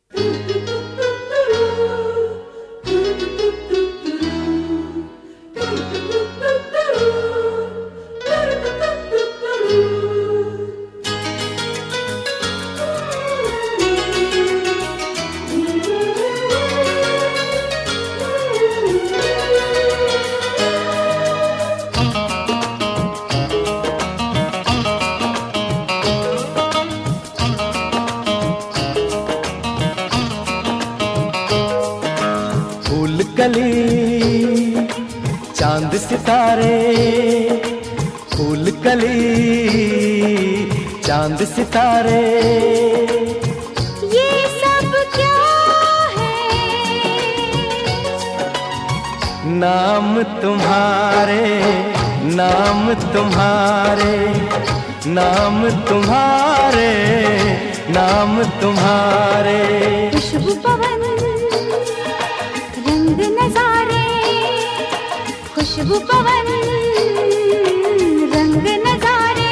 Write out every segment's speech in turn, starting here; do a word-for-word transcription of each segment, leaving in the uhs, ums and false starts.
फूल कली चांद सितारे, फूल कली चांद सितारे, ये सब क्या है? नाम तुम्हारे, नाम तुम्हारे, नाम तुम्हारे, नाम तुम्हारे। खुशबू पवन रंग नजारे, खुशबू पवन रंग नजारे,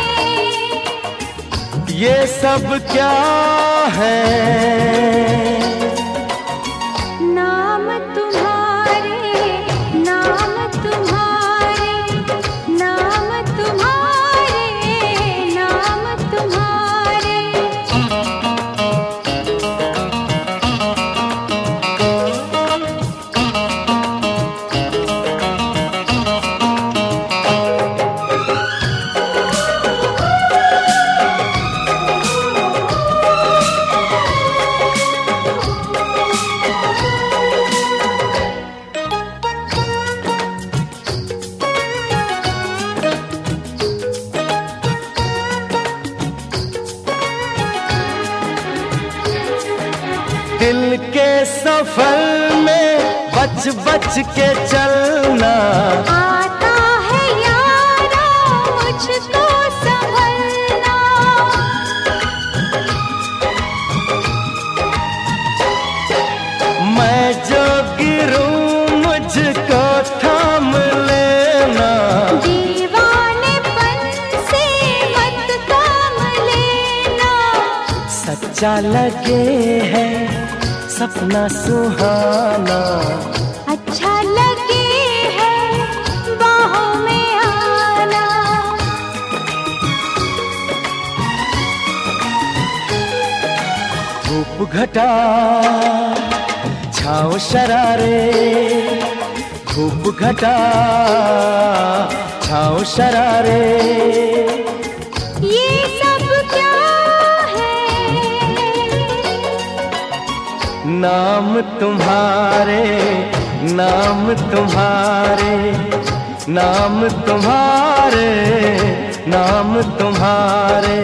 ये सब क्या है? नाम तुम्हारे, नाम तुम्हारे, नाम तुम्हारे, नाम तुम्हारे। दिल के सफर में बच बच के चलना, आता है यारा मुझको संभलना, मैं जो गिरूं मुझको थाम लेना, दीवानेपन से मत काम लेना, सच्चा लगे है सपना सुहाना, अच्छा लगे है बाहों में आना, धूप घटा छाँव शरारे, धूप घटा छाँव शरारे, ये सब क्या है? नाम तुम्हारे, नाम तुम्हारे, नाम तुम्हारे, नाम तुम्हारे।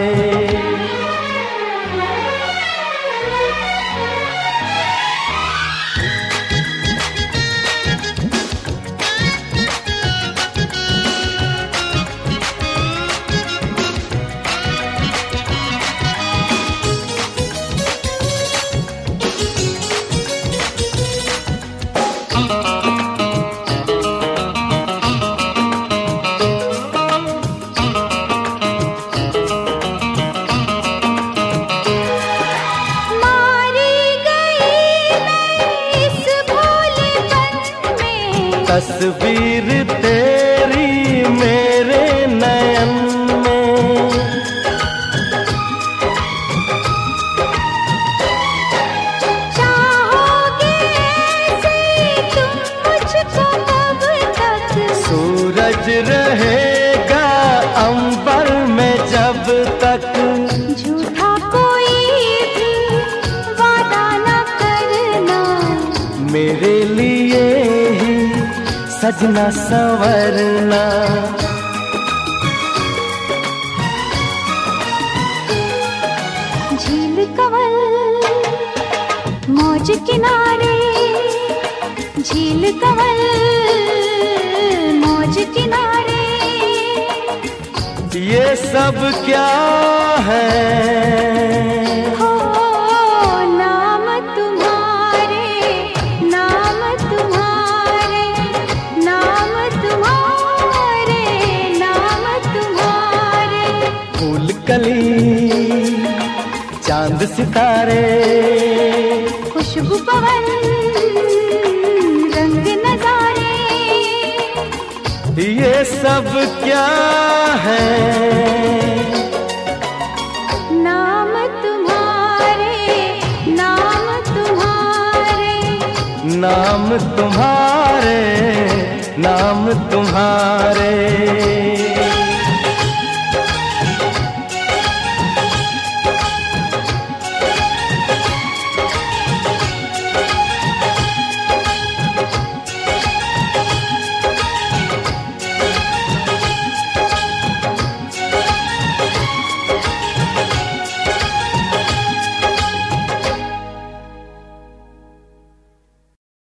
तस्वीर तेरी मेरे नयन में, चाहोगे ऐसे तुम मुझको कब तक, सूरज रहेगा अंबर में जब तक, झूठा कोई भी वादा न करना, मेरे लिए ही सजना संवरना, झील कंवल मौज किनारे, झील कंवल मौज किनारे, ये सब क्या है? हो नाम तुम्हारे, नाम तुम्हारे, नाम तुम्हारे, नाम तुम्हारे। फूल कली चांद सितारे, खुशबू पवन रंग नजारे, ये सब क्या है? नाम तुम्हारे, नाम तुम्हारे, नाम तुम्हारे, नाम तुम्हारे।